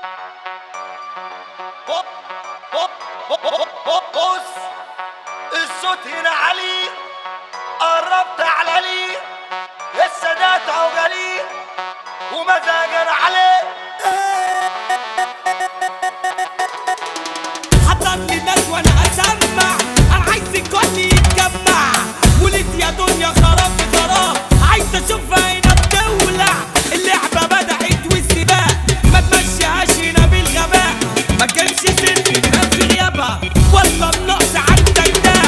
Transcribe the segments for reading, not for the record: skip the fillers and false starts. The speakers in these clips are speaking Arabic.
بص الصوت هنا عالي، قربت على لي السادات عجلي ومزاجنا عليه. حضرني الناس وانا اسمع، انا عايز الكل يتجمع، ولد يا دنيا خراب في خراب، عايز اشوفها هنا بتولع. اللعبه بدأت والسباق ما تمشيهاش هنا بالغباء، ما كانش ست تنام في غيابها ولا النقص عندك ده،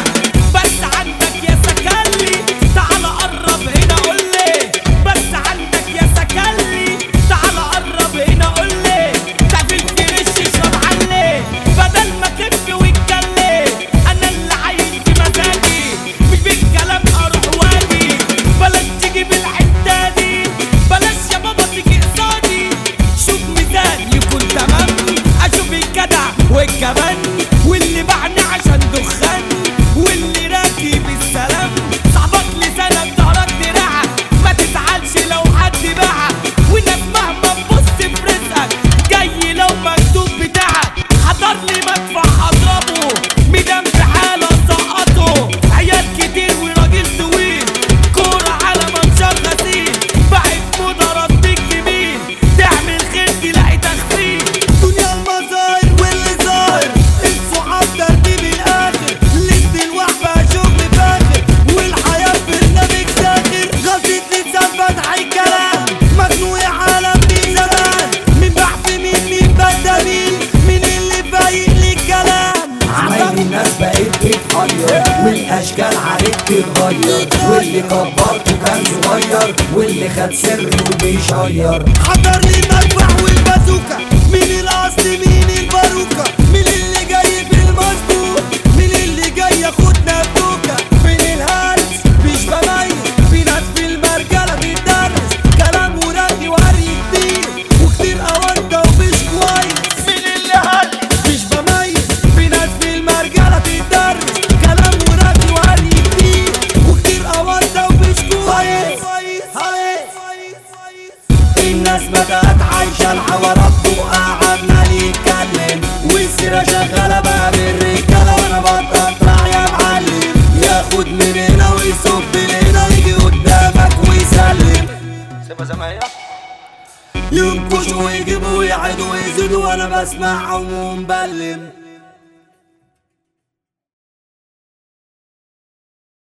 بس عندك يا سكلي تعال قرب هنا قولي، بس عندك يا سكلي تعال قرب هنا قولي، تعمل فريش اشرب عليه بدل ما تبكي وتجلي. انا اللي عايش بمزاجي مش بالكلام اروح واجي، بلاش تيجي بالحته دي، بلاش يا بابا تيجي قصادي، شوف ميزان يكون تمام، اشوف الجدع والجبان واللي باعني عشان دخان واللي راكب السلام، صاحبك لسانك ضهرك دراعك، ما تزعلش لو حد باعك، والناس مهما تبص في رزقك جاي لو مكتوب بتاعك. حضر لي مدفع هضربه ميدان في حاله سقطه، عيال كتير وراجل طويل كورة على منشار غسيل، باعت موضة رديك جميل تعمل خير تلاقي تخفيل. دنيا المظاهر واللي ظاهر الصحاب ترتيب الاخر، لسه الوحبة شغل فاخر والحياة برنامج ساخر، غلطة لسان فتح الكلام مخنوق يا عالم دي زمان، مين بحث مين بدأ مين اللي فايق للكلام. عمايل الناس بقت بتحير والاشكال عليك تتغير، واللي كبرته كان صغير واللي خد سر وبيشير. حضر لي المدفع والبازوكا، مين الاصل مين الباروكة، مين اللي جاي في المظبوط، مين اللي جاي ياخدنا بوكا، فين الهلس مش بميز، في ناس في المرجلة بتدرس كلام ورغي وهري كتير وكتير اوانطة ومش كويس، مين اللي هلس مش بميز، في ناس في المرجلة بتدرس كلام ورغي وهري كتير وكتير اوانطة ومش كويس. الناس بدأت عايشة الحوارات وقعدنا نتكلم، والسيرة شغالة بقى بالرجالة وانا بتقطع يا معلم، ياخد من هنا ويصب من هنا ويجي قدامك ويسلم، سيبها زي ما هي. ينكشوا ويجيبوا ويعيدوا ويزيدوا وانا بسمعهم ومبلم.